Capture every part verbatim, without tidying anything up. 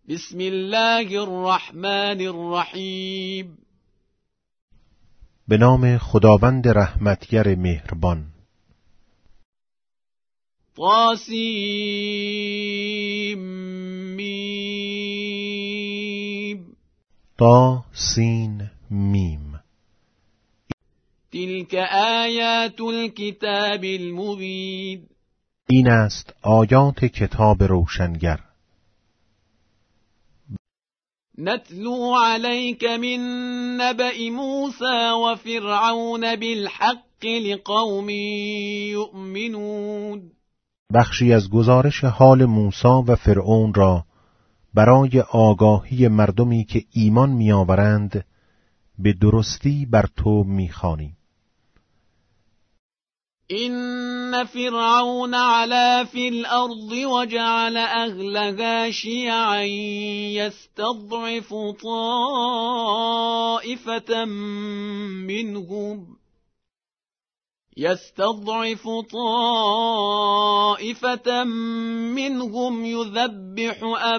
بسم الله الرحمن الرحیم. به نام خداوند رحمتگر مهربان. طاسیم میم. طا سین میم. تلك آیات الکتاب المبین. این است آیات کتاب روشنگر. نتلو عليك من نبأ موسى وفرعون بالحق لقوم يؤمنون. بخشی از گزارش حال موسی و فرعون را برای آگاهی مردمی که ایمان می‌آورند به درستی بر تو می‌خوانیم. إن فرعون علا في الأرض وجعل أهلها شيعا يستضعف طائفة منهم يستضعف طائفة منهم يذبح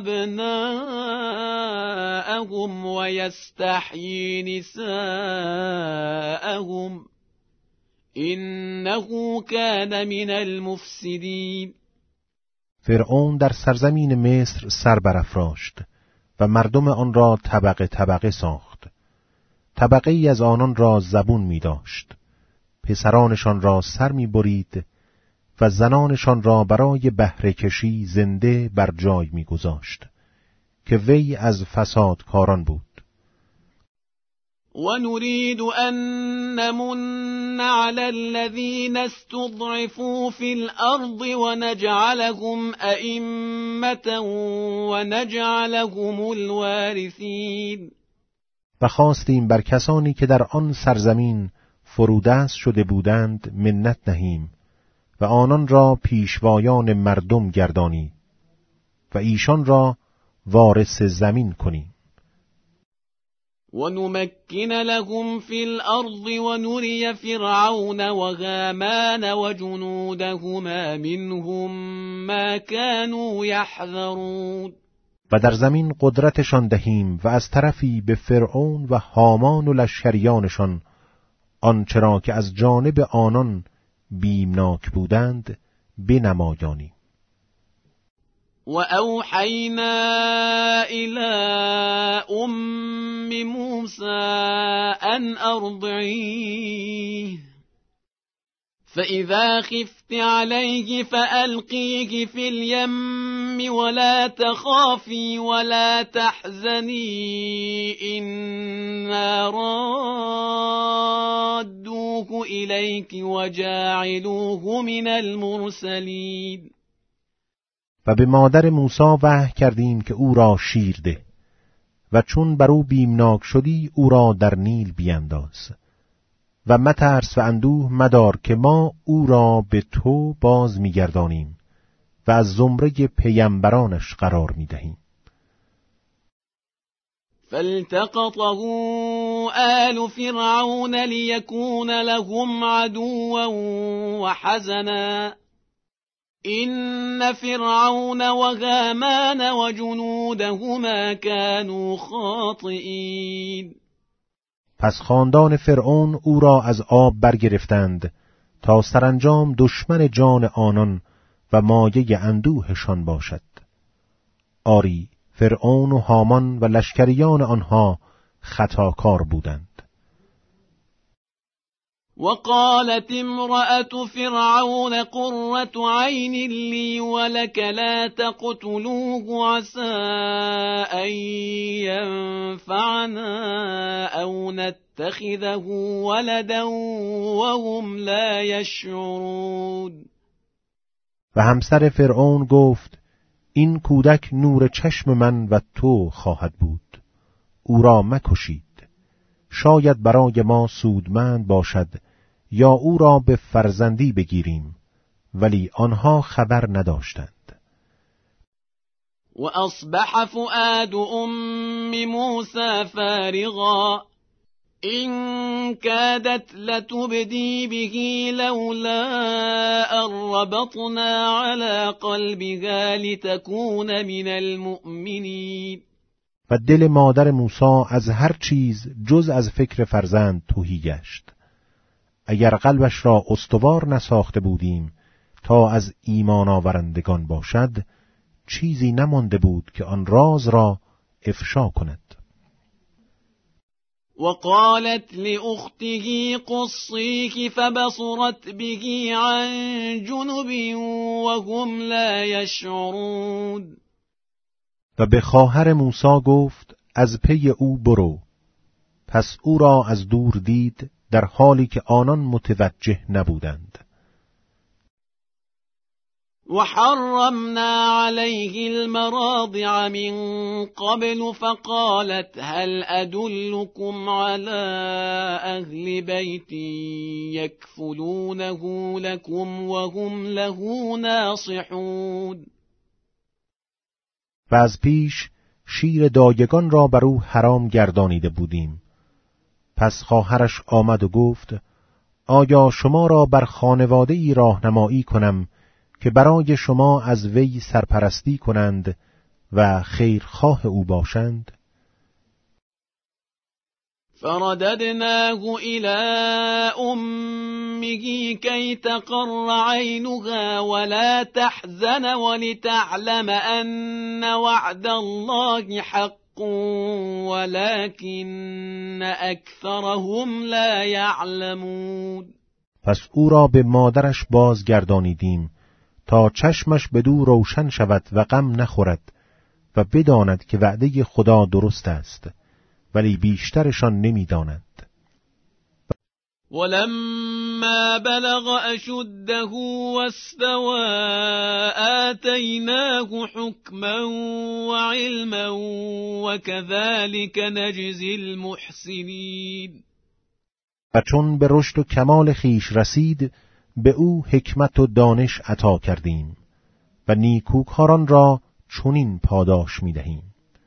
أبناءهم ويستحيي نساءهم إنه كان من المفسدين. فرعون در سرزمین مصر سر برافراشت و مردم آن را طبقه طبقه ساخت. طبقه ای از آنان را زبون می داشت، پسرانشان را سر می برید و زنانشان را برای بهره کشی زنده بر جای می گذاشت که وی از فسادکاران بود. ونريد أن نمن على الذين استضعفوا في الأرض ونجعلهم أئمة ونجعلهم الوارثين. و خواستیم بر کسانی که در آن سرزمین فرودست شده بودند منت نهیم و آنان را پیشوایان مردم گردانیم و ایشان را وارث زمین کنیم. ونمكن لهم في الأرض ونري فرعون وهامان وجنودهما منهم ما كانوا يحذرون. و در زمین قدرتشان دهیم و از طرفی به فرعون و هامان و لشکریانشان آنچرا که از جانب آنان بیمناک بودند بنمایانیم. وأوحينا إلى أم موسى أن أرضعيه فإذا خفت عليه فألقيه في اليم ولا تخافي ولا تحزني إنا رادوه إليك وجاعلوه من المرسلين. و به مادر موسی وحی کردیم که او را شیر ده و چون بر او بیمناک شدی او را در نیل بینداز و مترس و اندوه مدار که ما او را به تو باز میگردانیم و از زمره پیامبرانش قرار میدهیم. فالتقطه آل فرعون ليكون لهم عدوا وحزنا إن فرعون وهامان وجنودهما كانوا خاطئين. پس خاندان فرعون او را از آب برگرفتند تا سرانجام دشمن جان آنان و مایه اندوهشان باشد. آری فرعون و هامان و لشکریان آنها خطاکار بودند. وقالت امرأة فرعون قرة عين لي ولك لا تقتلوه عسى أن ينفعنا أو نتخذه ولدا وهم لا يشعرون. و همسر فرعون گفت این کودک نور چشم من و تو خواهد بود، او را مکشید، شاید برای ما سودمند باشد یا او را به فرزندی بگیریم، ولی آنها خبر نداشتند. و اصبح فؤاد ام موسی فارغا إن كادت لتبدي به لولا أن ربطنا على قلبها لتكون من المؤمنین. و دل مادر موسی از هر چیز جز از فکر فرزند تهی گشت. اگر قلبش را استوار نساخته بودیم تا از ایمان آورندگان باشد، چیزی نمانده بود که آن راز را افشا کند. وقالت لأخته قصيك فبصرت به عن جنب وهم لا يشعرون. و به خواهر موسی گفت از پی او برو. پس او را از دور دید در حالی که آنان متوجه نبودند. وحرمنا عليه المراضع من قبل فقالت هل أدلكم على أهل بيت يكفلونه لكم وهم له ناصحون. و از پیش شیر دایگان را بر او حرام گردانیده بودیم. پس خواهرش آمد و گفت آیا شما را بر خانواده ای راهنمایی کنم که برای شما از وی سرپرستی کنند و خیرخواه او باشند؟ فرددناه إلى أمه كي تقر عينها ولا تحزن ولتعلم أن وعد الله حق ولكن أكثرهم لا يعلمون. پس او را به مادرش بازگردانیدیم تا چشمش بدو روشن شود و غم نخورد و بداند که وعده خدا درست است، ولی بیشترشان نمی‌دانند. ولما بلغ أشده واستوى آتيناه حكما وعلما وكذلك نجزي المحسنين. و چون به رشد و کمال خیش رسید به او حکمت و دانش عطا کردیم و نیکوکاران را چنین پاداش می‌دهیم.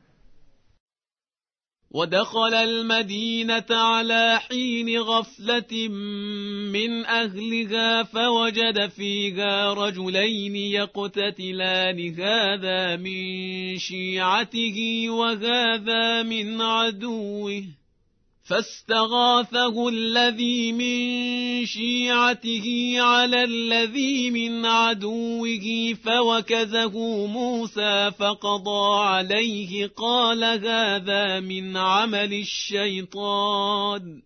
ودخل المدينة على حين غفلة من أهلها فوجد فيها رجلين يقتتلان هذا من شيعته وهذا من عدوه فاستغاثه الذي من شيعته على الذي من عدوه فوكزه موسى فقضى عليه قال هذا من عمل الشيطان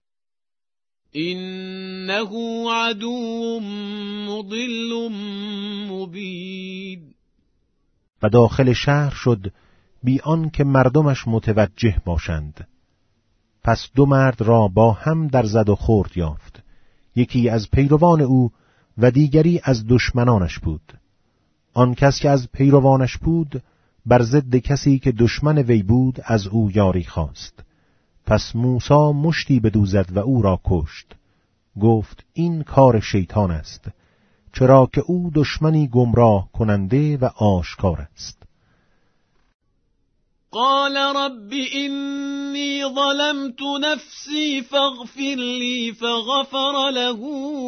إنه عدو مضل مبين. و داخل شهر شد بی آن که مردمش متوجه باشند. پس دو مرد را با هم در زد و خورد یافت، یکی از پیروان او و دیگری از دشمنانش بود. آن کس که از پیروانش بود بر ضد کسی که دشمن وی بود از او یاری خواست. پس موسی مشتی بدو زد و او را کشت. گفت این کار شیطان است، چرا که او دشمنی گمراه کننده و آشکار است. قال رب إني ظلمت نفسي فاغفر لي فغفر له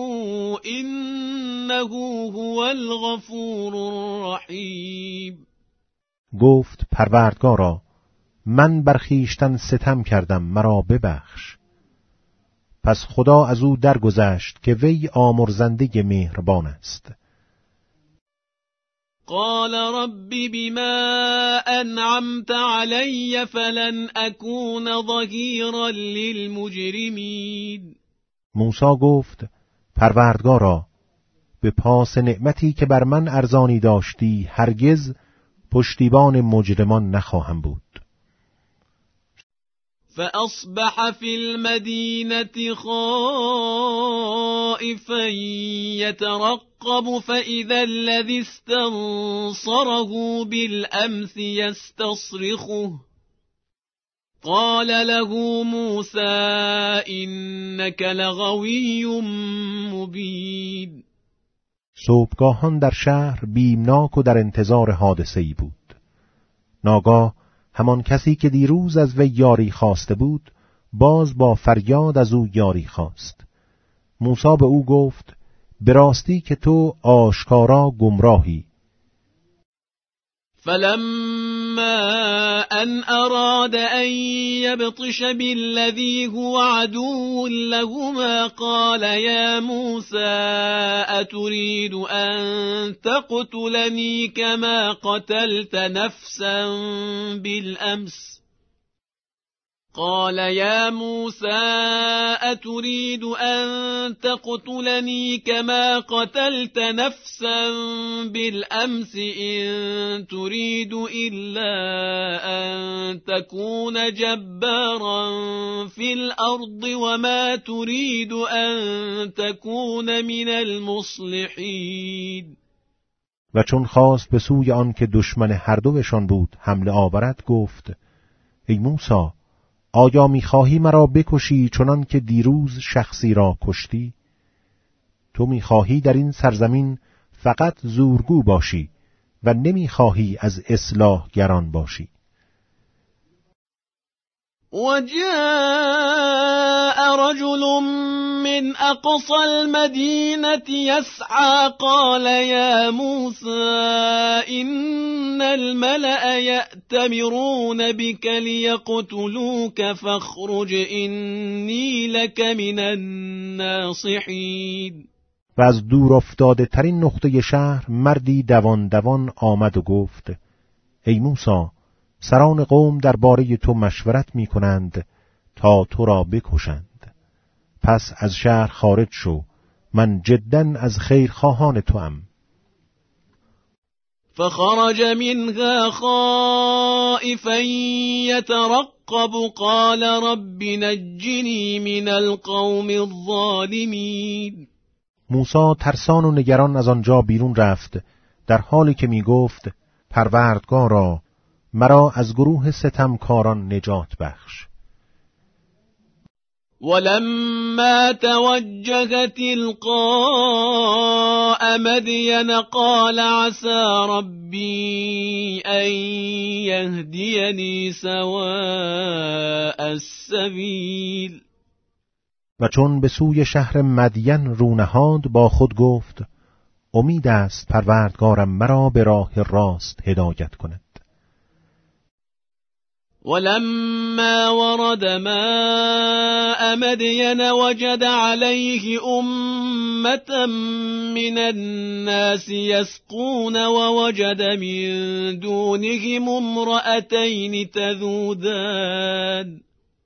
إنه هو الغفور الرحیم. گفت پروردگارا من بر خویشتن ستم کردم، مرا ببخش. پس خدا از او درگذشت که وی آمرزنده مهربان است. قال رب بما أنعمت علي فلن أكون ظهيرا للمجرمين. موسی گفت پروردگارا به پاس نعمتی که بر من ارزانی داشتی هرگز پشتیبان مجرمان نخواهم بود. فأصبح في المدينة خائفا يترقب فإذا الذي استنصره بالأمس يستصرخه قال له موسى إنك لغوي مبين. صبحگاهان در شهر بیمناک و در انتظار حادثه‌ای بود. ناگاه همان کسی که دیروز از وی یاری خواسته بود باز با فریاد از او یاری خواست. موسی به او گفت به راستی که تو آشکارا گمراهی. فلما ان اراد ان يبطش بالذي هو عدو لهما قال يا موسى اتريد ان تقتلني كما قتلت نفسا بالامس قال يا موسى أتريد أن تقتلني كما قتلت نفسا بالأمس إن تريد إلا أن تكون جبارا في الأرض وما تريد أن تكون من المصلحين. و چون خواست به سوی آن که دشمن هر دوشان بود حمله آورد گفت ای موسی آیا می‌خواهی مرا بکشی چنان که دیروز شخصی را کشتی؟ تو می‌خواهی در این سرزمین فقط زورگو باشی و نمی‌خواهی از اصلاح گران باشی. وجاء رجل من أقصى المدينة يسعى قال يا موسى إن الملأ يأتمرون بك ليقتلوك فاخرج إني لك من الناصحين. و از دور افتاده ترین نقطه شهر مردی دوان دوان آمد و گفت ای موسی سران قوم درباره تو مشورت می کنند تا تو را بکشند، پس از شهر خارج شو، من جداً از خیرخواهان توام. فخرج منها خائفا يترقب قال رب نجني من القوم الظالمين. موسی ترسان و نگران از آنجا بیرون رفت در حالی که می گفت پروردگارا مرا از گروه ستمکاران نجات بخش. ولما توجه تلقاء مدين قال عسى ربي أن يهديني سواء السبيل. و چون به سوی شهر مدین رو نهاد با خود گفت امید است پروردگارم مرا به راه راست هدایت کند. ولما ورد ماء مدين وجد عليه أمة من الناس يسقون ووجد من دونهم امرأتين تذودان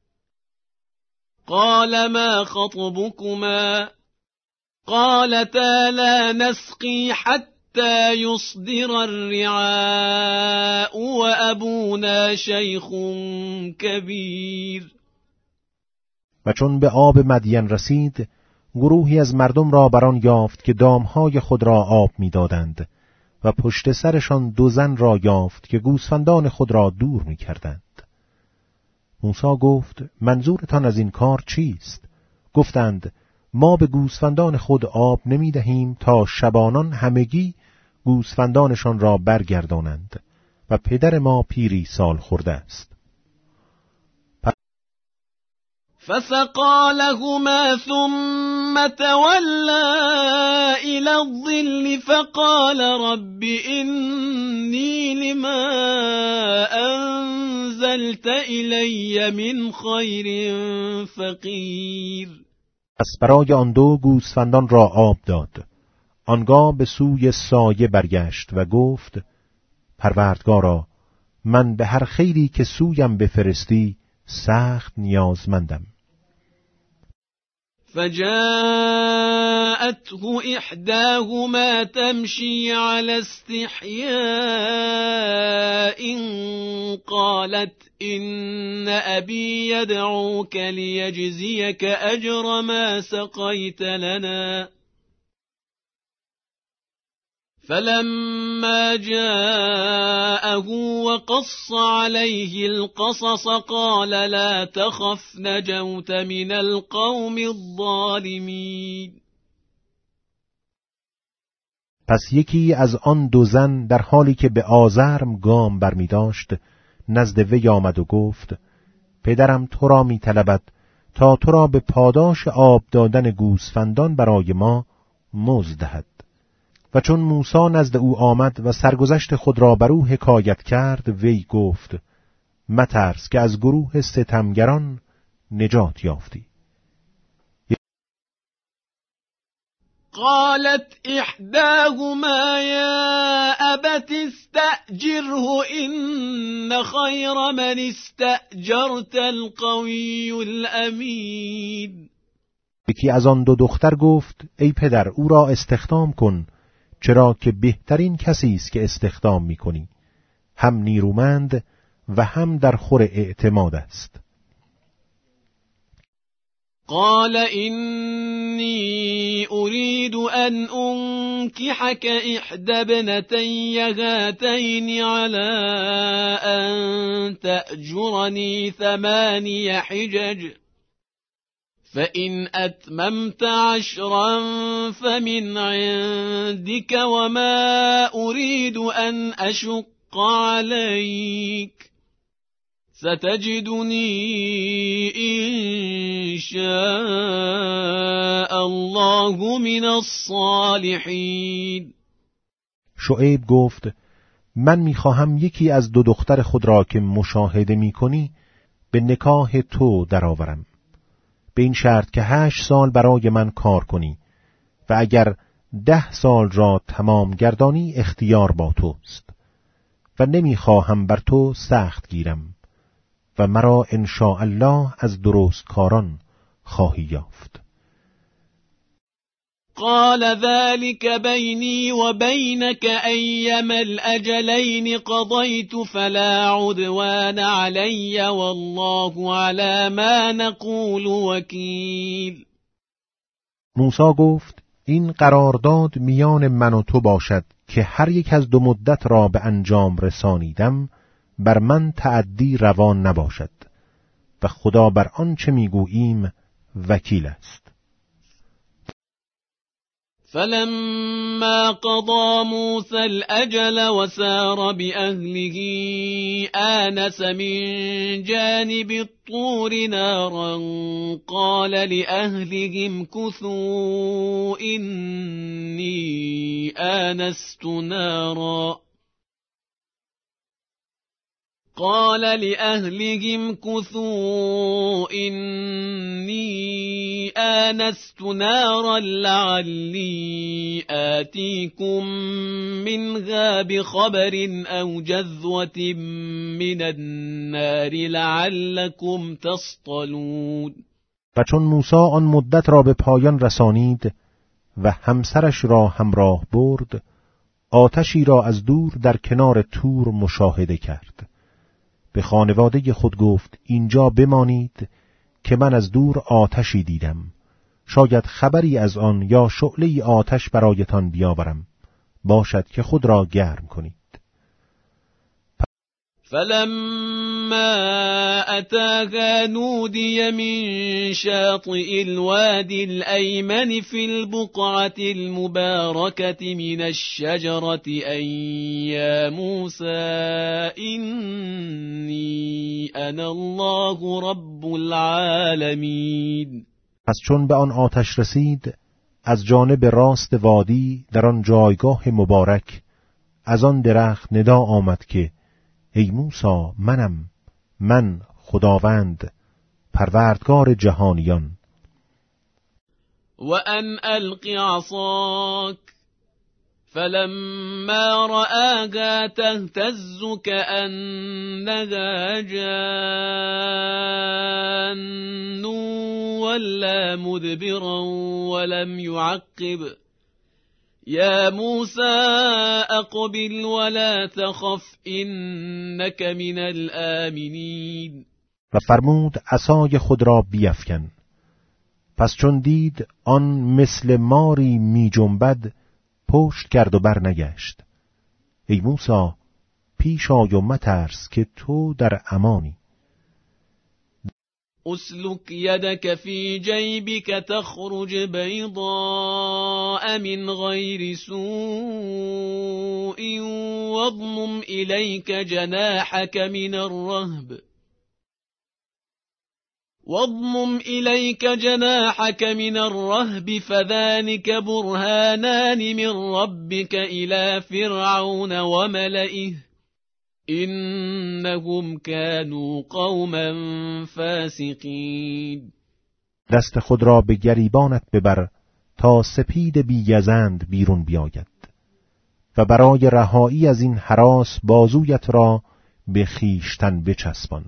قال ما خطبكما قالتا لا نسقي حتى حتى يصدر الرعاء وأبونا شيخ كبير. و چون به آب مدین رسید گروهی از مردم را بر آن یافت که دامهای خود را آب می‌دادند و پشت سرشان دو زن را یافت که گوسفندان خود را دور می‌کردند. موسی گفت منظورتان از این کار چیست؟ گفتند ما به گوسفندان خود آب نمی‌دهیم تا شبانان همگی گوسفندانشان را برگردانند و پدر ما پیری سال خورده است. فسقى لهما ثم تولى إلى الظل فقال رب إني لما أنزلت إلي من خير فقير. پس برای آن دو گوسفندان را آب داد. آنگاه به سوی سایه برگشت و گفت پروردگارا من به هر خیری که سویم بفرستی سخت نیازمندم. فجاءته إحداهما تمشي على استحياء قالت إن أبي يدعوك ليجزيك أجر ما سقيت لنا فلما جاءه وقص عليه القصص قال لا تخف نجوت من القوم الظالمين. پس یکی از آن دو زن در حالی که به آزرم گام برمی داشت نزد وی آمد و گفت پدرم تو را می طلبد تا تو را به پاداش آب دادن گوسفندان برای ما مزد دهد. و چون موسی نزد او آمد و سرگذشت خود را بر او حکایت کرد، وی گفت مترس که از گروه ستمگران نجات یافتی. قالت إحداهما يا أبت استأجره إن خير من استأجرت القوي الأمين. یکی از آن دو دختر گفت ای پدر او را استخدام کن، چرا که بهترین کسی است که استخدام می‌کنی، هم نیرومند و هم در خور اعتماد است. قال إني أريد أن أنكحك إحدى ابنتي هاتين على أن تأجرني ثماني حجج فإن أتممت عشرا فمن عندك وما أريد أن أشق عليك ستجدني إن شاء الله من الصالحين. شعیب گفت من میخواهم یکی از دو دختر خود را که مشاهده میکنی به نکاح تو درآورم، به این شرط که هشت سال برای من کار کنی و اگر ده سال را تمام گردانی اختیار با توست و نمیخواهم بر تو سخت گیرم و مرا ان شاء الله از درست کاران خواهی یافت. قال ذلك بيني وبينك أيما الأجلين قضيت فلا عدوان علي والله على ما نقول وكيل. موسی گفت این قرارداد میان من و تو باشد که هر یک از دو مدت را به انجام رسانیدم بر من تعدی روان نباشد و خدا بر آنچه میگوییم وکیل است. فلما قضى موسى الأجل وسار بأهله آنس من جانب الطور نارا قال لأهلهم كثوا إني آنست نارا قال لأهلهم كثوا إني آنست نارا لعلي آتيكم منها بخبر أو جذوة من النار لعلكم تصطلون. و چون موسی آن مدت را به پایان رسانید و همسرش را همراه برد، آتشی را از دور در کنار تور مشاهده کرد. به خانواده خود گفت اینجا بمانید که من از دور آتشی دیدم، شاید خبری از آن یا شعله آتش برایتان بیاورم، باشد که خود را گرم کنید. فلما أتاها نودي من شاطئ الوادي الأيمن في البقعة المباركة من الشجرة أن يا موسى إني أنا الله رب العالمين. پس چون به آن آتش رسید، از جانب راست وادی در آن جایگاه مبارک از آن درخت ندا آمد که ای موسی منم، من خداوند پروردگار جهانیان. وأن ألق عصاك فلما رآها تهتز كأنها جان ولا مدبرا ولم يعقب يا موسى أقبل ولا تخف إنك من الآمنين. و فرمود عصای خود را بیفکن. پس چون دید آن مثل ماری می جنبد، پشت کرد و برنگشت. ای موسی پیش آی و مترس که تو در امانی. اسلك يدك في جيبك تخرج بيضاء من غير سوء واضمم إليك جناحك من الرهب واضمم إليك جناحك من الرهب فذلك برهانان من ربك إلى فرعون وملئه إنهم كانوا قوما فاسقین. دست خود را به گریبانت ببر تا سپید بیگزند بیرون بیاید و برای رهایی از این هراس بازویت را به خیشتن بچسبان.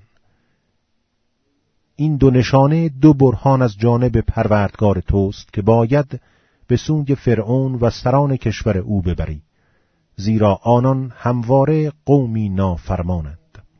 این دو نشانه دو برهان از جانب پروردگار توست که باید به سوی فرعون و سران کشور او ببری، زیرا آنان همواره قومی نافرمانند.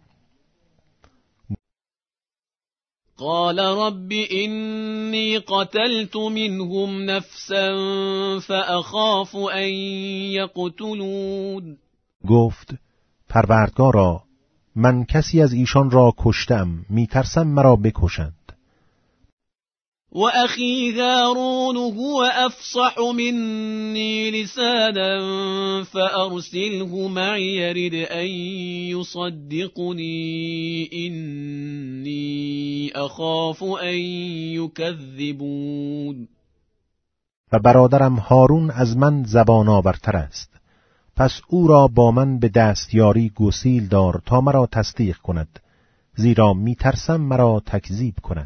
قال رب إني قتلت منهم نفسا فأخاف أن يقتلون. گفت پروردگارا من کسی از ایشان را کشتم، میترسم مرا بکشند. و اخی هارون هو افصح منی لسانا فارسله معی يرد ان يصدقني اینی اخاف ان یکذبون. و برادرم هارون از من زبان آورتر است، پس او را با من به دستیاری گسیل دار تا مرا تصدیق کند، زیرا میترسم مرا تکذیب کند.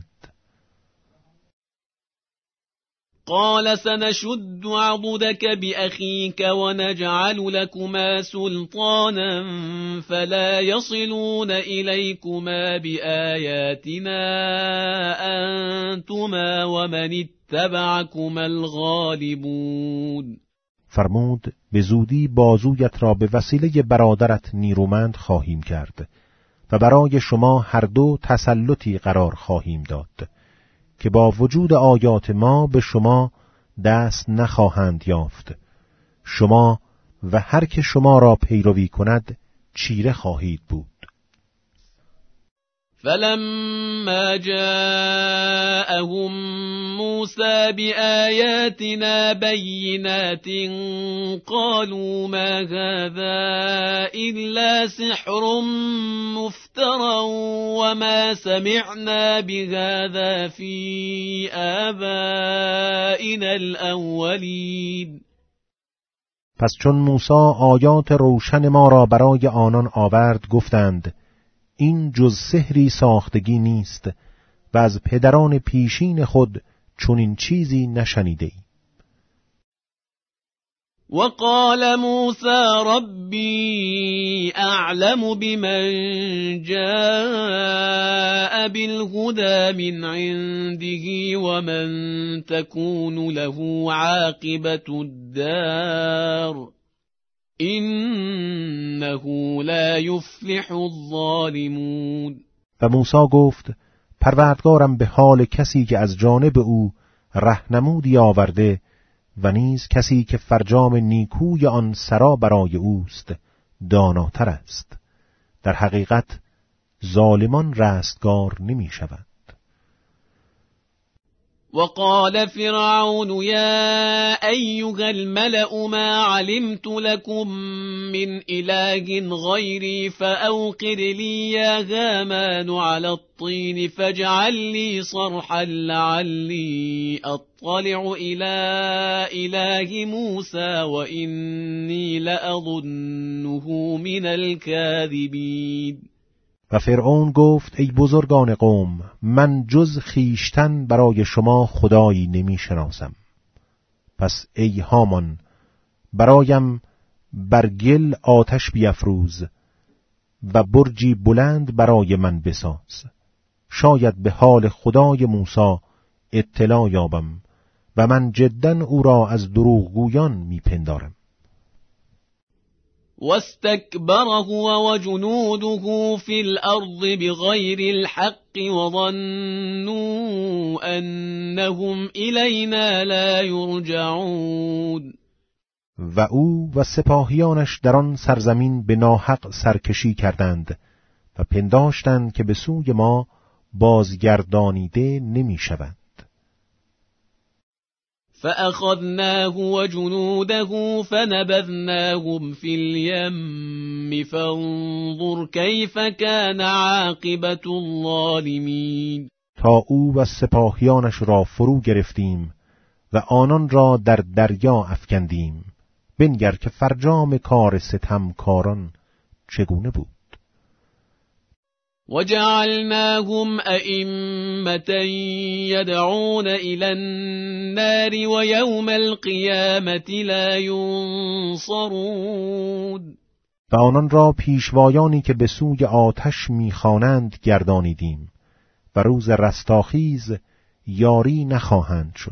قال سنشد عضدك بأخيك ونجعل لكما سلطانا فلا يصلون إليكما بآياتنا أنتما ومن اتبعكما الغالبون. فرمود به زودی بازویت را به وسیله برادرت نیرومند خواهیم کرد و برای شما هر دو تسلطی قرار خواهیم داد که با وجود آیات ما به شما دست نخواهند یافت. شما و هر که شما را پیروی کند چیره خواهید بود. فلما جاءهم موسى بآياتنا بينات قالوا ما هذا إلا سحر مفترى وما سمعنا بهذا في آبائنا الأولين. پس چون موسی آیات روشن ما را برای آنان آورد گفتند این جز سحری ساختگی نیست و از پدران پیشین خود چنین چیزی نشنیده ای. وقال موسى ربي أعلم بمن جاء بالهدى من عنده ومن تكون له عاقبة الدار إنه لا يفلح الظالمون. و موسی گفت پروردگارم به حال کسی که از جانب او رهنمودی آورده و نیز کسی که فرجام نیکوی آن سرا برای اوست داناتر است. در حقیقت ظالمان رستگار نمی شود. وقال فرعون يا أيها الملأ ما علمت لكم من إله غيري فأوقد لي يا هامان على الطين فاجعل لي صرحا لعلي أطلع إلى إله موسى وإني لأظنه من الكاذبين. و فرعون گفت ای بزرگان قوم من جز خیشتن برای شما خدایی نمی شناسم. پس ای هامان برایم بر گل آتش بیفروز و برجی بلند برای من بساز. شاید به حال خدای موسی اطلاع یابم و من جداً او را از دروغگویان می پندارم. واستكبر هو وجنوده في الأرض بغير الحق وظنوا أنهم إلينا لا يرجعون. و او و سپاهیانش در آن سرزمین به ناحق سرکشی کردند و پنداشتند که به سوی ما بازگردانیده نمی شوند. فأخذناه وجنوده فنبذناهم في اليم فانظر كيف كان عاقبة الظالمين. تا او و سپاهیانش را فرو گرفتیم و آنان را در دریا افکندیم. بنگر که فرجام کار ستمکاران چگونه بود. وجعلناهم أئمة يدعون إلى النار ويوم القيامة لا ينصرون. و آنان را پیشوایانی که به سوی آتش می‌خوانند گردانیدیم و روز رستاخیز یاری نخواهند شد.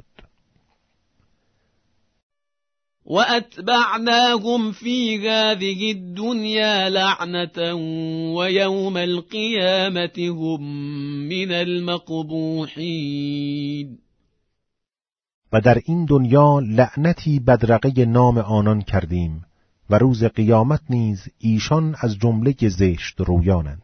وَأَتْبَعْنَاهُمْ فِي هَذِهِ الدُّنْيَا لَعْنَةً وَيَوْمَ الْقِيَامَةِ هُمْ مِنَ الْمَقْبُوحِينَ. و در این دنیا لعنتی بدرقه نام آنان کردیم و روز قیامت نیز ایشان از جمله زشت رویانند.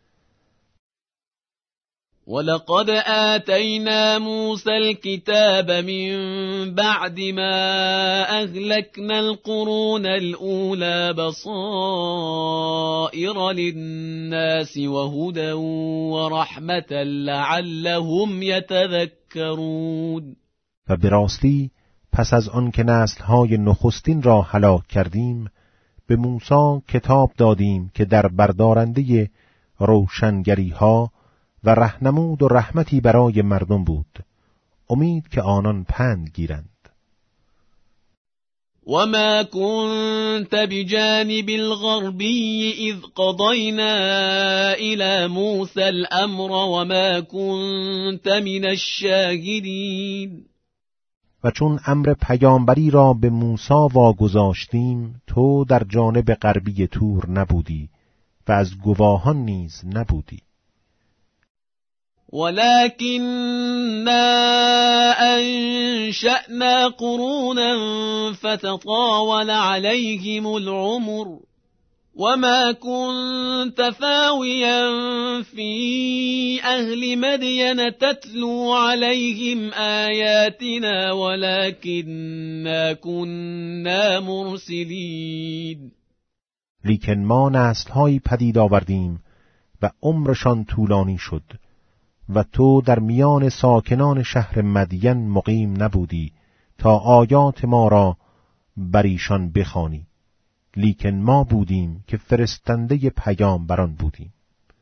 وَلَقَدْ آتَيْنَا مُوسَى الْكِتَابَ مِنْ بَعْدِ مَا أَهْلَكْنَا الْقُرُونَ الْأُولَى بَصَائِرَ لِلنَّاسِ وَهُدًى وَرَحْمَةً لَعَلَّهُمْ يَتَذَكَّرُونَ. و به راستی پس از آن که نسل‌های نخستین را هلاک کردیم، به موسی کتاب دادیم که در بردارنده روشنگری‌ها و رهنمود و رحمتی برای مردم بود، امید که آنان پند گیرند. وما كنت بجانب الغربي إذ قضينا إلى موسى الأمر وما كنت من الشاهدين. و چون امر پیامبری را به موسی واگذاشتیم، تو در جانب غربی تور نبودی و از گواهان نیز نبودی. ولكننا أنشأنا قرونا فتطاول عليهم العمر وما كنت ثاويا في أهل مدين تتلو عليهم آياتنا ولكننا كنا مرسلين. لیکن ما نسل‌هایی پدید آوردیم و عمرشان طولانی شد و تو در میان ساکنان شهر مدین مقیم نبودی تا آیات ما را بر ایشان بخوانی، لیکن ما بودیم که فرستنده پیامبران بودیم.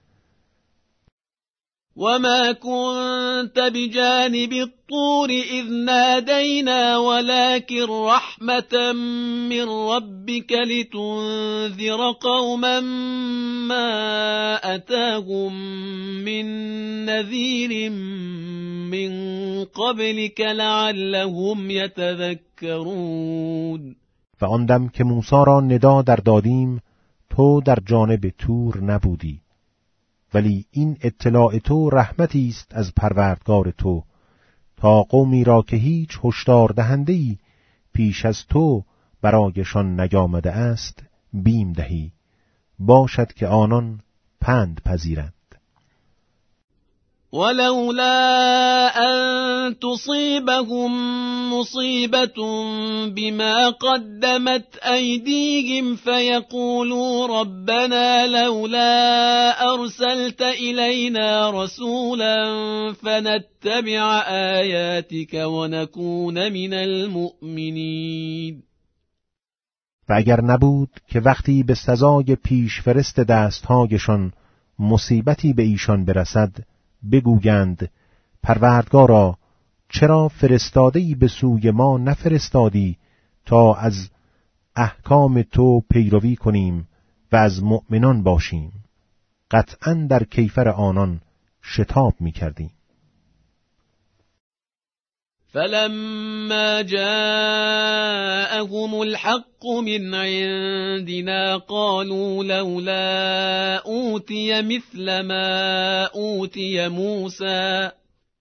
وما كنت بجانب الطور إذ نادينا ولكن رحمة من ربك لتنذر قوما ما أتاهم من نذير من قبلك لعلهم يتذكرون. و آن دم که موسی را ندا در دادیم، تو در جانب تور نبودی، ولی این اطلاع تو رحمتی است از پروردگار تو تا قومی را که هیچ هشدار دهنده‌ای پیش از تو برایشان نیامده است بیم دهی، باشد که آنان پند پذیرند. ولولا أن تصيبهم مصيبة بما قدمت أيديهم فيقولوا ربنا لولا أرسلت إلينا رسولا فنتبع آياتك ونكون من المؤمنين. و اگر نبود که وقتی به سزای پیشفرست دستهایشان مصیبتی به ایشان برسد بگویند پروردگارا چرا فرستاده‌ای به سوی ما نفرستادی تا از احکام تو پیروی کنیم و از مؤمنان باشیم، قطعاً در کیفر آنان شتاب می‌کردیم. فلما جاءهم الحق من عندنا قالوا لولا أوتي مثل ما أوتي موسى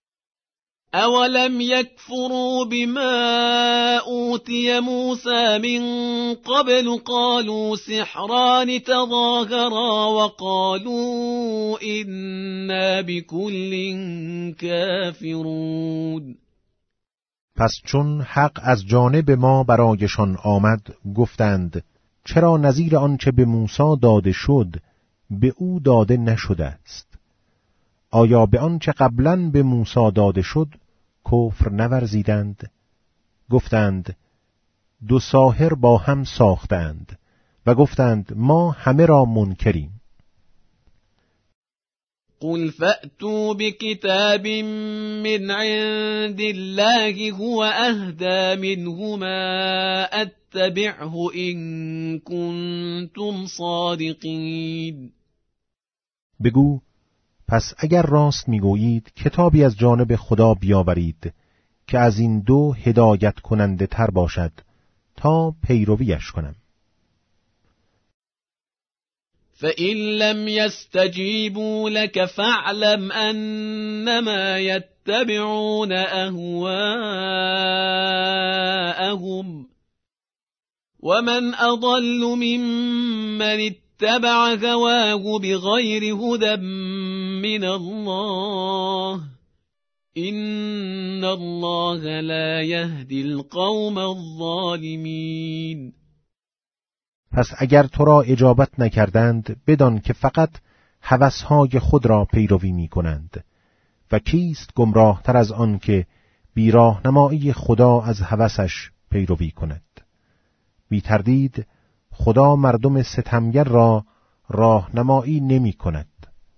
أولم يكفروا بما أوتي موسى من قبل قالوا سحران تظاهرا وقالوا إنا بكل كافرون. پس چون حق از جانب ما برایشان آمد گفتند چرا نظیر آنچه به موسی داده شد به او داده نشده است. آیا به آنچه قبلاً به موسی داده شد کفر نورزیدند؟ گفتند دو ساحر با هم ساختند و گفتند ما همه را منکریم. قل فأتوا بكتاب من عند الله هو أهدى منهما أتبعه إن كنتم صادقین. بگو پس اگر راست میگویید کتابی از جانب خدا بیاورید که از این دو هدایت کننده تر باشد تا پیرویش کنم. فَإِن لَّمْ يَسْتَجِيبُوا لَكَ فَاعْلَمْ أَنَّمَا يَتَّبِعُونَ أَهْوَاءَهُمْ وَمَنْ أَضَلُّ مِمَّنِ اتَّبَعَ هَوَاهُ بِغَيْرِ هُدًى مِّنَ اللَّهِ إِنَّ اللَّهَ لَا يَهْدِي الْقَوْمَ الظَّالِمِينَ. پس اگر تو را اجابت نکردند بدان که فقط هوسهای خود را پیروی می کنند و کیست گمراه تر از آن که بی راهنمایی خدا از هوسش پیروی کند. بی تردید خدا مردم ستمگر را راهنمایی نمی کند.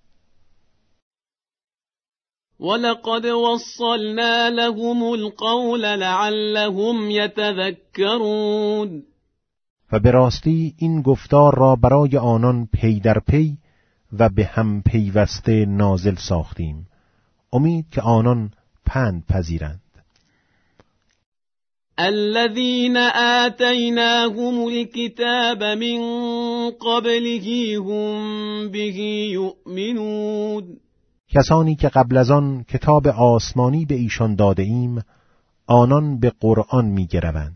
وَلَقَدْ وَصَّلْنَا لَهُمُ الْقَوْلَ لَعَلَّهُمْ يَتَذَكَّرُونَ. و به راستی این گفتار را برای آنان پی در پی و به هم پیوسته نازل ساختیم، امید که آنان پند پذیرند. الذين آتيناهم الكتاب من قبله هم به يؤمنون. کسانی که قبل از آن کتاب آسمانی به ایشان داده ایم آنان به قرآن می گروند.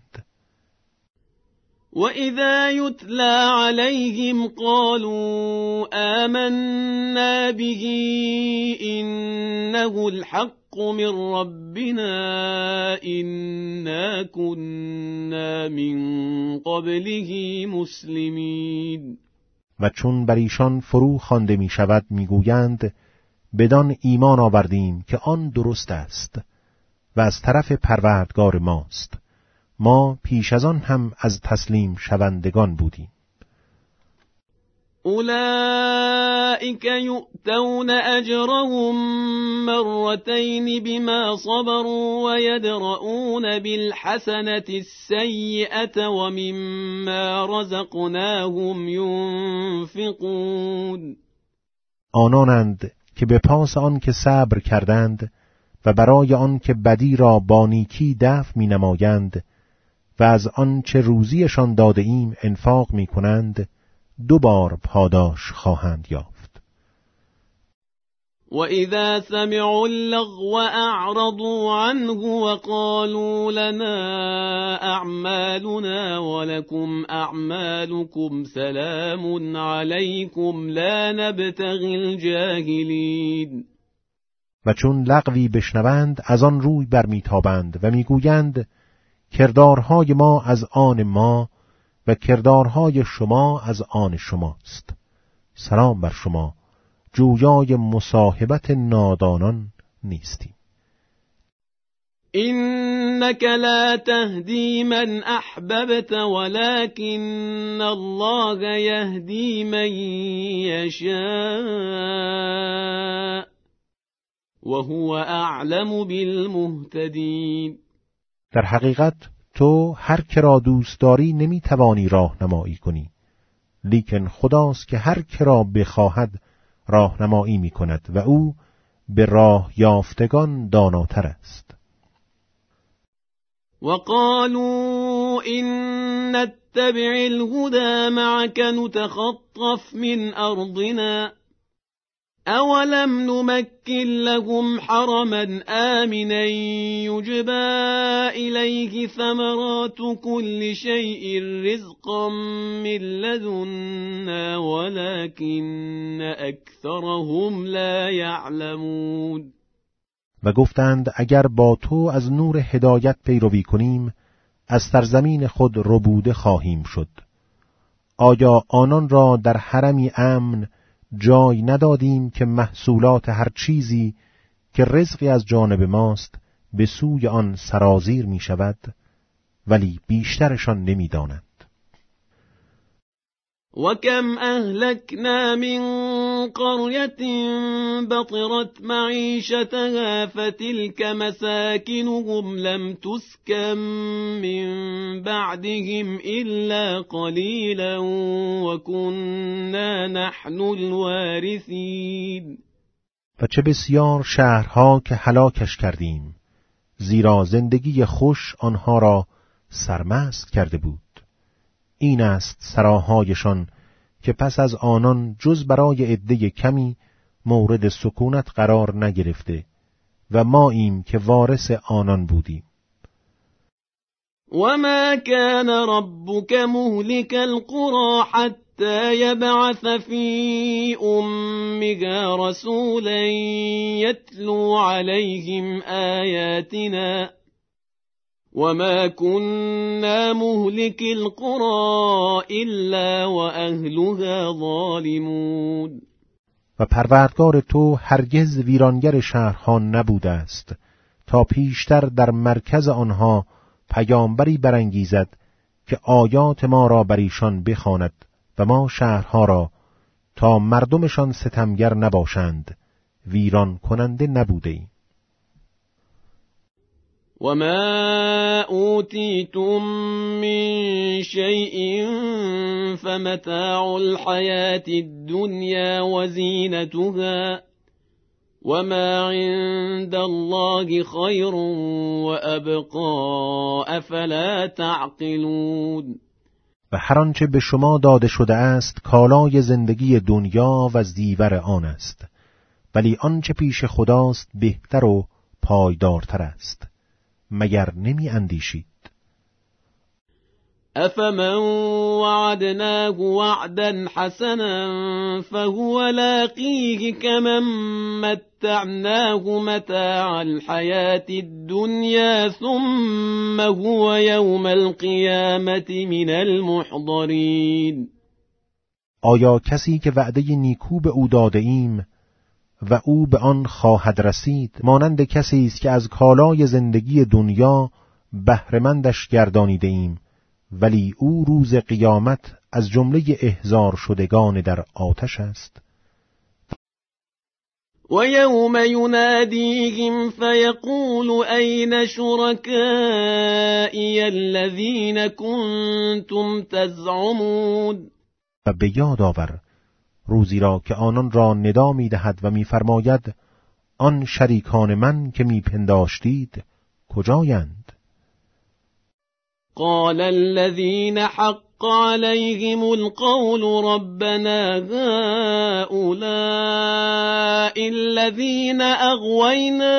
وَإِذَا يُتْلَى عَلَيْهِمْ قَالُوا آمَنَّا بِهِ إِنَّهُ الْحَقُّ مِنْ رَبِّنَا إِنَّا كُنَّا مِنْ قَبْلِهِ مُسْلِمِينَ. و چون بر ایشان فرو خوانده می شود می گویند بدان ایمان آوردیم که آن درست است و از طرف پروردگار ماست، ما پیش از آن هم از تسلیم شوندگان بودیم. اولئک یؤتون اجرهم مرتین بما صبروا و یدرؤون بالحسنة السیئة و مما رزقناهم ینفقون. آنانند که به پاس آن که صبر کردند و برای آن که بدی را با نیکی دفع می نمایند و از آن چه روزیشان داده ایم انفاق می کنند دو بار پاداش خواهند یافت. و اذا سمعوا اللغو اعرضوا عنه وقالوا لنا اعمالنا ولكم اعمالكم سلام عليكم لا نبتغي الجاهلين. و چون لغوی بشنوند از آن روی برمیتابند و میگویند کردارهای ما از آن ما و کردارهای شما از آن شماست، سلام بر شما، جویای مصاحبت نادانان نیستیم. إنك لا تهدي من أحببت ولكن الله يهدي من يشاء وهو أعلم بالمهتدين. در حقیقت تو هر که را دوست داری نمی توانی راهنمایی کنی، لیکن خداست که هر که را بخواهد راهنمایی می کند و او به راه یافتگان داناتر است. وقالوا إن نتبع الهدى معك نتخطف من أرضنا أولم نمكن لهم حرما آمنا يجبى إليه ثمرات كل شيء رزقا من لدنا ولكن أكثرهم لا يعلمون. و گفتند اگر با تو از نور هدایت پیروی کنیم از سرزمین خود ربوده خواهیم شد. آیا آنان را در حرمی امن جای ندادیم که محصولات هر چیزی که رزقی از جانب ماست به سوی آن سرازیر می شود، ولی بیشترشان نمی دانند. وَكَمْ أَهْلَكْنَا مِنْ قَرْيَةٍ بَطِرَتْ مَعِيشَتَهَا فَتِلْكَ مَسَاكِنُهُمْ لَمْ تُسْكَنْ مِنْ بَعْدِهِمْ إِلَّا قَلِيلًا وَكُنَّا نَحْنُ الْوَارِثِينَ. و چه بسیار شهرها که هلاکش کردیم، زیرا زندگی خوش آنها را سرمست کرده بود. این است سراهایشان که پس از آنان جز برای عده کمی مورد سکونت قرار نگرفته و ما ایم که وارث آنان بودیم. وَمَا كَانَ رَبُّكَ مُهْلِكَ الْقُرَى حَتَّى يَبْعَثَ فِي أُمِّهَا رَسُولًا يَتْلُو عَلَيْهِمْ آيَاتِنَا وَمَا كُنَّا مُهْلِكِ الْقُرَى إِلَّا وَأَهْلُهَا ظَالِمُونَ. و پروردگار تو هرگز ویرانگر شهرها نبوده است تا پیشتر در مرکز آنها پیامبری برانگیزد که آیات ما را بر ایشان بخواند و ما شهرها را تا مردمشان ستمگر نباشند ویران کننده نبوده ایم. وَمَا أُوتِيتُم مِّن شَيْءٍ فَمَتَاعُ الْحَيَاةِ الدُّنْيَا وَزِينَتُهَا وَمَا عِندَ اللَّهِ خَيْرٌ وَأَبْقَىٰ أَفَلَا تَعْقِلُونَ. و هر آنچه به شما داده شده است کالای زندگی دنیا و زیور آن است، ولی آنچه پیش خداست بهتر و پایدارتر است. مگر نمی اندیشید؟ أَفَمَنْ وَعَدْنَاهُ وَعْدًا حَسَنًا فَهُوَ لَاقِيهِ كَمَنْ مَتَّعْنَاهُ مَتَاعَ الْحَيَاةِ الدُّنْيَا ثُمَّ هُوَ يَوْمَ الْقِيَامَةِ مِنَ الْمُحْضَرِينَ. آیا کسی که وعده نیکو به او داده ایم و او به آن خواهد رسید مانند کسی است که از کالای زندگی دنیا بهره‌مندش گردانیده ایم ولی او روز قیامت از جمله احضار شدگان در آتش است؟ وَيَوْمَ يُنَادِيهِمْ فَيَقُولُ أَيْنَ شُرَكَائِيَ الَّذِينَ كُنتُمْ تَزْعُمُونَ. و به یاد آور روزی را که آنان را ندا می دهد و می فرماید آن شریکان من که می پنداشتید کجایند؟ قال الذين حق عليهم القول ربنا هؤلاء الذين أغوينا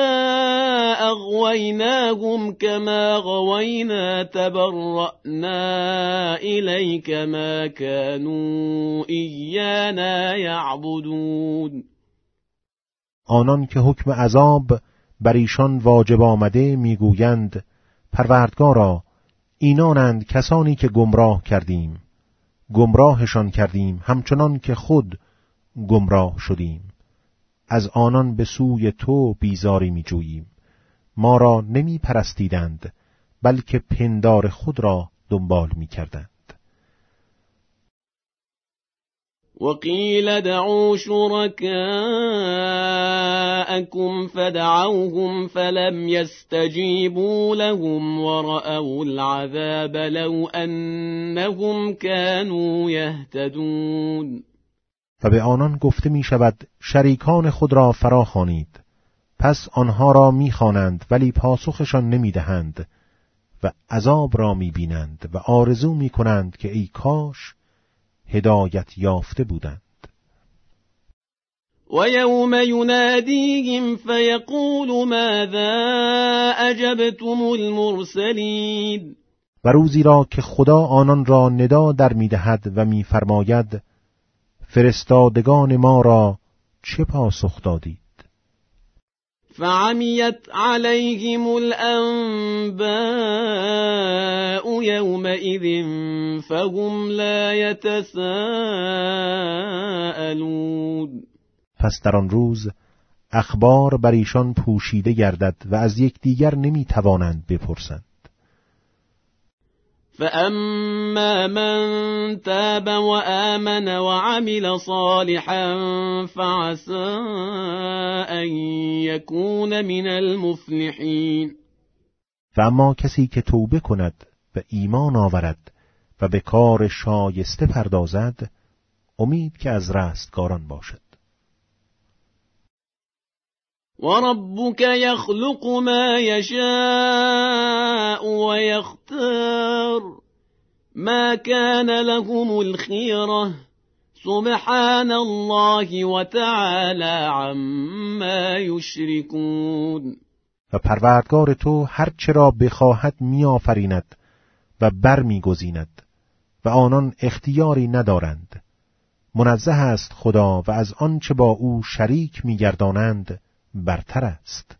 أغويناهم كما غوينا تبرأنا إليك ما كانوا إيانا يعبدون. آنان که حکم عذاب بر ایشان واجب آمده میگویند پروردگارا اینانند کسانی که گمراه کردیم، گمراهشان کردیم همچنان که خود گمراه شدیم. از آنان به سوی تو بیزاری می جوییم. ما را نمی پرستیدند بلکه پندار خود را دنبال می کردند. وَقِيلَ دَعُوا شُرَكَاءَكُمْ فَدَعَوْهُمْ فَلَمْ يَسْتَجِيبُوا لَهُمْ وَرَأَوُا الْعَذَابَ لَوْ أَنَّهُمْ كَانُوا يَهْتَدُونَ. و به آنان گفته می شود شریکان خود را فرا خوانید، پس آنها را می خوانند ولی پاسخشان نمی دهند و عذاب را می بینند و آرزو می کنند که ای کاش هدایت یافته بودند. و یوم ینادیهم فیقول ماذا اجبتم المرسلین. و روزی را که خدا آنان را ندا در می دهد و می فرماید فرستادگان ما را چه پاسخ دادید؟ فعمیت علیهم الانباء یومئذ فهم لا یتساءلون. پس در آن روز اخبار بر ایشان پوشیده گردد و از یک دیگر نمی توانند بپرسند. فأما من تاب وآمن وعمل صالحا فعسى أن يكون من المفلحين. و اما کسی که توبه کند و ایمان آورد و به کار شایسته پردازد، امید که از رستگاران باشد. وربك يخلق ما يشاء ويختار ما كان لهم الخيرة سبحان الله وتعالى عما يشركون. و پروردگار تو هر چه را بخواهد میآفریند و بر میگزیند و آنان اختیاری ندارند. منزه است خدا و از آن چه با او شریک میگردانند برتر است.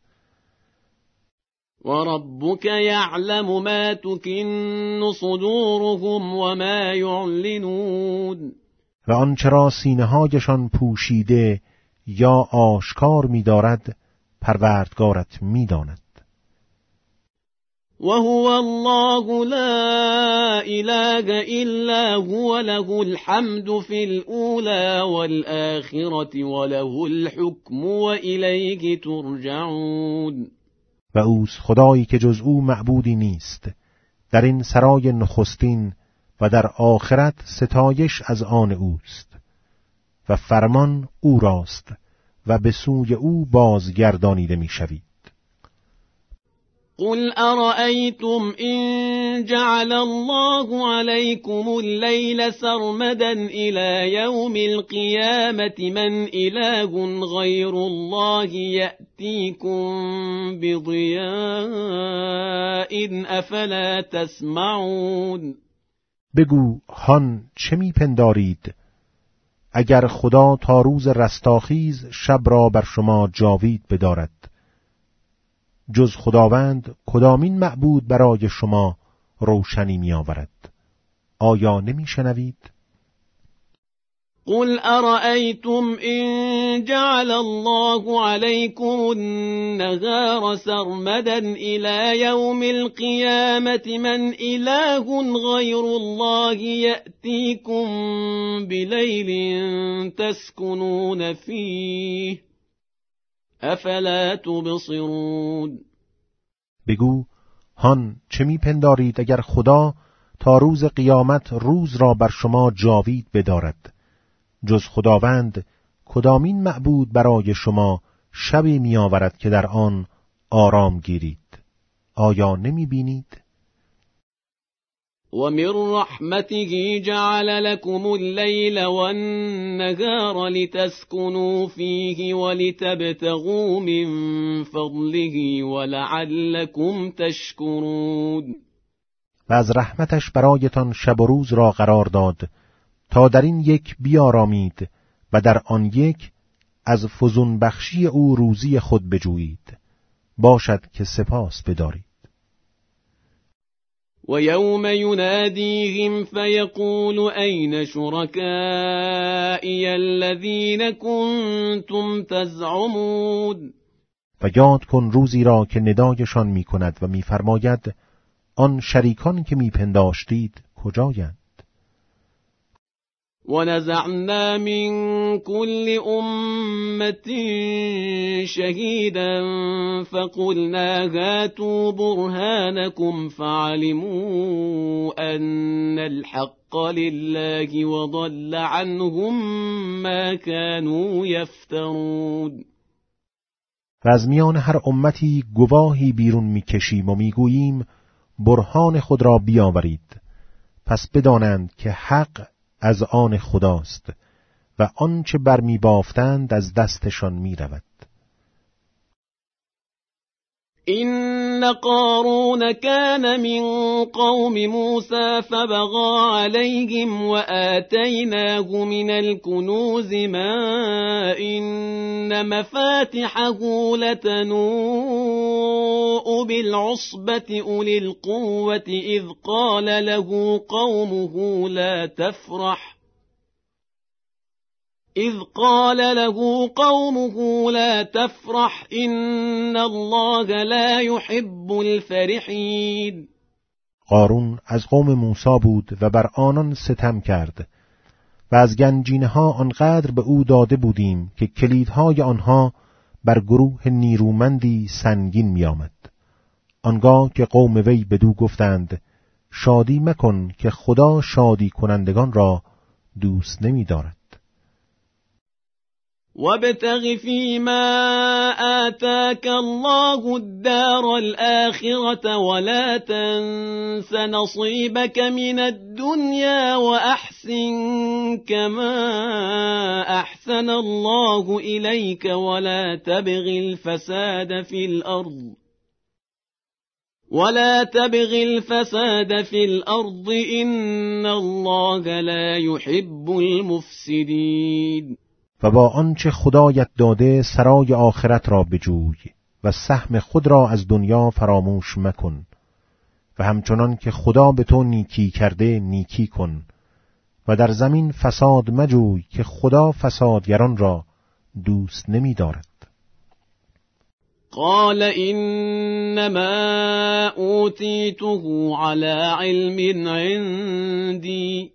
و ربک یعلم ما تکن صدورهم و ما یعلنون. و آنچه را سینه‌هایشان پوشیده یا آشکار می‌دارد پروردگارت می‌داند. و هو الله لا اله الا هو له الحمد في الاولى والآخرة وله الحكم وإليه ترجعون. و اوست خدایی که جز او معبودی نیست، در این سرای نخستین و در آخرت ستایش از آن اوست و فرمان او راست و به سوی او بازگردانیده می‌شوید. قل أرأيتم إن جعل الله عليكم الليل سرمدا إلى يوم القيامة من إله غير الله يأتيكم بضياء أفلا تسمعون. بگو هان چه میپندارید اگر خدا تا روز رستاخیز شب را بر شما جاوید بدارد، جز خداوند کدامین معبود برای شما روشنی می آورد؟ آیا نمی شنوید؟ قل أرأيتم إن جعل الله عليكم النهار سرمدا إلى يوم القيامة من إله غير الله يأتيكم بليل تسكنون فيه افلا تبصرون. بگو هان چه میپندارید اگر خدا تا روز قیامت روز را بر شما جاوید بدارد، جز خداوند کدامین معبود برای شما شبی میآورد که در آن آرام گیرید؟ آیا نمیبینید؟ ومن رحمته جعل لكم الليل والنهار لتسكنوا فيه ولتبتغوا من فضله ولعلكم تشكرون. و از رحمتش برایتان شب و روز را قرار داد تا در این یک بیارامید و در آن یک از فزون بخشی او روزی خود بجویید، باشد که سپاس بدارید. ويوم يناديهم فيقول أين شركائي الذين كنتم تزعمون. و یاد کن روزی را که ندایشان می کند و می فرماید آن شریکان که می پنداشتید کجایند؟ ونزعنا من كل أمة شهيدا فقلنا هاتوا برهانكم فعلموا أن الحق لله وضل عنهم ما كانوا يفترون. و از میان هر امتی گواهی بیرون میکشیم و میگوییم برهان خود را بیاورید، پس بدانند که حق از آن خداست و آنچه برمی بافتند از دستشان می رود. إن قارون كان من قوم موسى فبغى عليهم وآتيناه من الكنوز ما إن مفاتحه لتنوء بالعصبة أولي القوة إذ قال له قومه لا تفرح إذ قال له قومه لا تفرح إن الله لا يحب الفرحين. قارون از قوم موسی بود و بر آنان ستم کرد و از گنجینه ها آنقدر به او داده بودیم که کلیدهای آنها بر گروه نیرومندی سنگین می آمد. آنگاه که قوم وی بدو گفتند شادی مکن که خدا شادی کنندگان را دوست نمی دارد. وابتغ فيما آتاك الله الدار الآخرة ولا تنس نصيبك من الدنيا وأحسن كما أحسن الله إليك ولا تبغ الفساد في الأرض ولا تبغ الفساد في الأرض إن الله لا يحب المفسدين. و با آنچه خدایت داده سرای آخرت را بجوی و سهم خود را از دنیا فراموش مکن و همچنان که خدا به تو نیکی کرده نیکی کن و در زمین فساد مجوی که خدا فسادگران را دوست نمی دارد. قال إنما أوتيته على علم عندي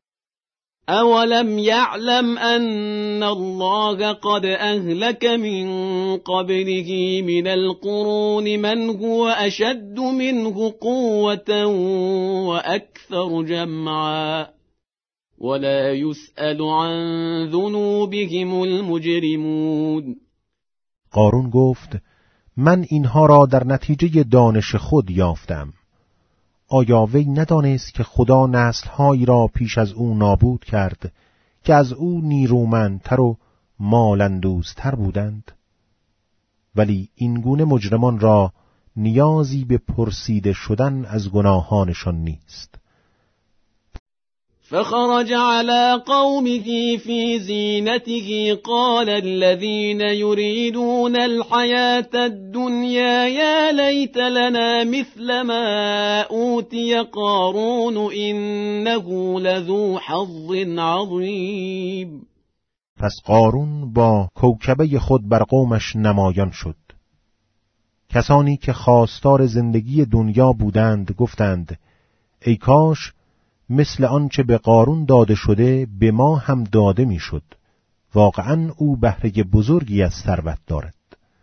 أولم يعلم أن الله قد أهلك من قبله من القرون من هو أشد منه قوة وأكثر جمعا ولا يسأل عن ذنوبهم المجرمون. قارون گفت من اینها را در نتیجه دانش خود یافتم. آیا وی ندانست که خدا نسل‌هایی را پیش از او نابود کرد که از او نیرومندتر و مال‌اندوزتر بودند؟ ولی این گونه مجرمان را نیازی به پرسیده شدن از گناهانشان نیست. فخرج على قومه في زينته قال الذين يريدون الحياة الدنيا يا ليت لنا مثل ما أوتي قارون إنه لذو حظ عظيم. پس قارون با کوکبه خود بر قومش نمایان شد. کسانی که خواستار زندگی دنیا بودند گفتند ای کاش مثل آنچه به قارون داده شده به ما هم داده میشد. واقعا او بهره بزرگی از ثروت دارد.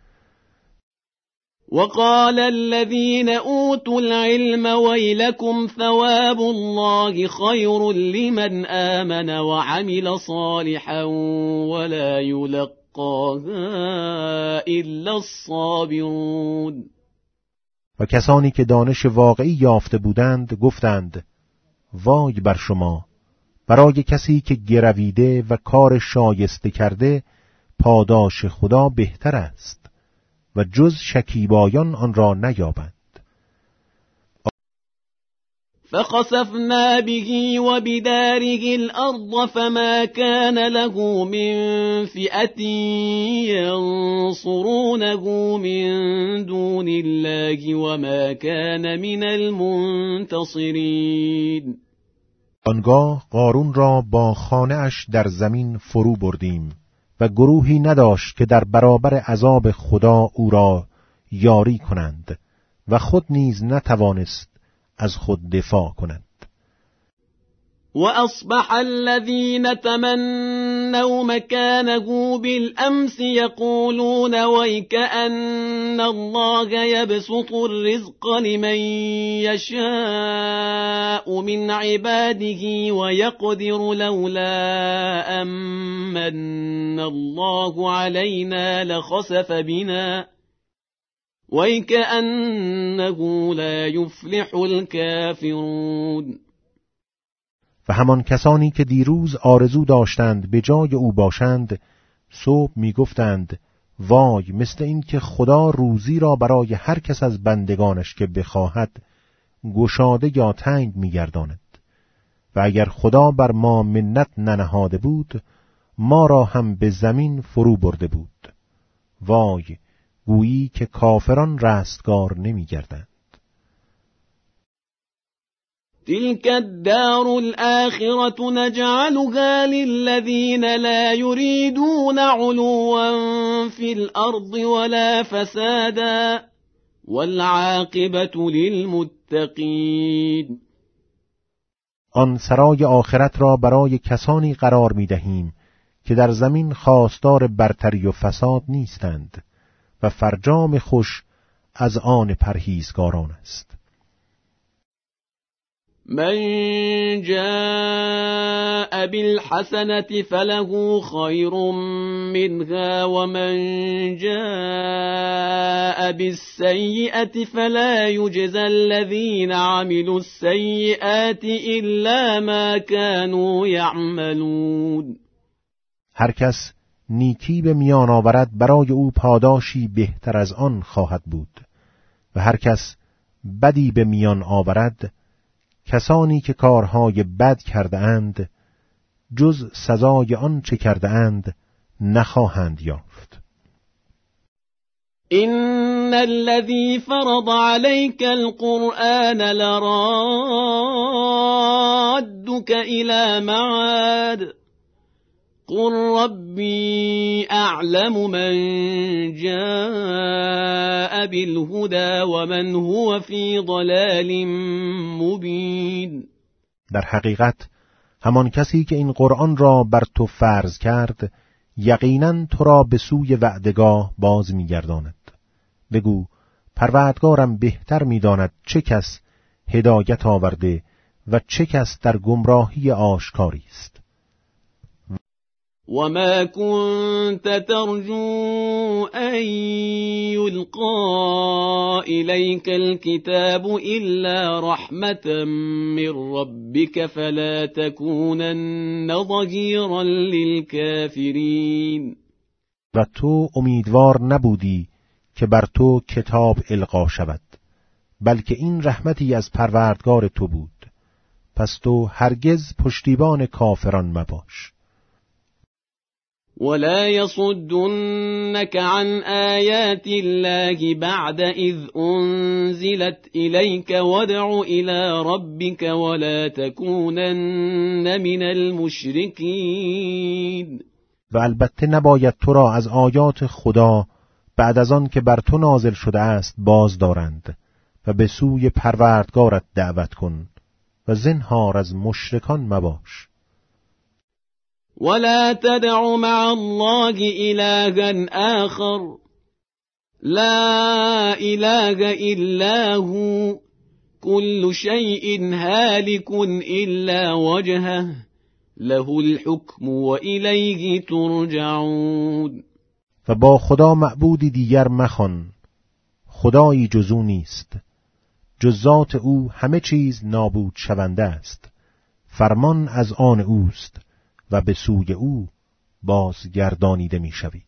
وقال الذين اوتوا العلم ويلكم ثواب الله خير لمن آمن وعمل صالحا ولا يلقاها الا الصابرون. و کسانی که دانش واقعی یافته بودند گفتند وای بر شما، برای کسی که گرویده و کار شایسته کرده پاداش خدا بهتر است و جز شکیبایان آن را نیابند. فخسفنا به وبداره الأرض فما كان له من فئة ينصرونه من دون الله وما كان من المنتصرين. آنگاه قارون را با خانه اش در زمین فرو بردیم و گروهی نداشت که در برابر عذاب خدا او را یاری کنند و خود نیز نتوانست از خود دفاع کند. وأصبح الذين تمنوا مكانه بالأمس يقولون ويكأن الله يبسط الرزق لمن يشاء من عباده ويقدر لولا أمن الله علينا لخسف بنا وَيْكَأَنَّهُ لَا يُفْلِحُ الْكَافِرُونَ. و همان کسانی که دیروز آرزو داشتند به جای او باشند صبح می گفتند وای مثل این که خدا روزی را برای هر کس از بندگانش که بخواهد گشاده یا تنگ می‌گرداند. و اگر خدا بر ما منت ننهاده بود، ما را هم به زمین فرو برده بود. وای، گویی که کافران رستگار نمی‌گردند. تلك الدار الآخرة نجعلها للذين لا يريدون علوا في الأرض ولا فسادا والعاقبة للمتقين. آن سرای آخرت را برای کسانی قرار می دهیم که در زمین خواستار برتری و فساد نیستند و فرجام خوش از آن پرهیزگاران است. من جاء بالحسنة فله خير منها ومن جاء بالسيئة فلا يجزى الذين عملوا السيئات إلا ما كانوا يعملون. هر کس نیکی به میان آورد برای او پاداشی بهتر از آن خواهد بود و هر کس بدی به میان آورد، کسانی که کارهای بد کرده اند جز سزای آن چه کرده اند نخواهند یافت. إن الذي فرض عليك القرآن لرادك إلى معاد قل ربي أعلم من جاء بالهدى ومن هو في ضلال مبين. در حقیقت همان کسی که این قرآن را بر تو فرض کرد یقیناً تو را به سوی وعدگاه باز می‌گرداند. بگو پروردگارم بهتر می‌داند چه کس هدایت آورده و چه کس در گمراهی آشکاری است. وما كنت ترجو أن يلقى إليك الكتاب إلا رحمة من ربك فلا تكونن ظهيرا للكافرين. و تو امیدوار نبودی که بر تو کتاب القا شود، بلکه این رحمتی از پروردگار تو بود، پس تو هرگز پشتیبان کافران مباش. ولا يصدنك عن آيات الله بعد إذ أنزلت إليك وادع إلى ربك ولا تكونن من المشركين. و البته نباید تو را از آیات خدا بعد از آن که بر تو نازل شده است باز دارند و به سوی پروردگارت دعوت کن و زنهار از مشرکان مباش. ولا تدع مع الله إلها آخر لا إله إلا هو كل شيء هالك إلا وجهه له الحكم وإليه ترجعون. و با خدا معبودی دیگر مخوان، خدایی جز او نیست، جز ذات او همه چیز نابود شونده است، فرمان از آن اوست و به سوی او بازگردانیده می شوید.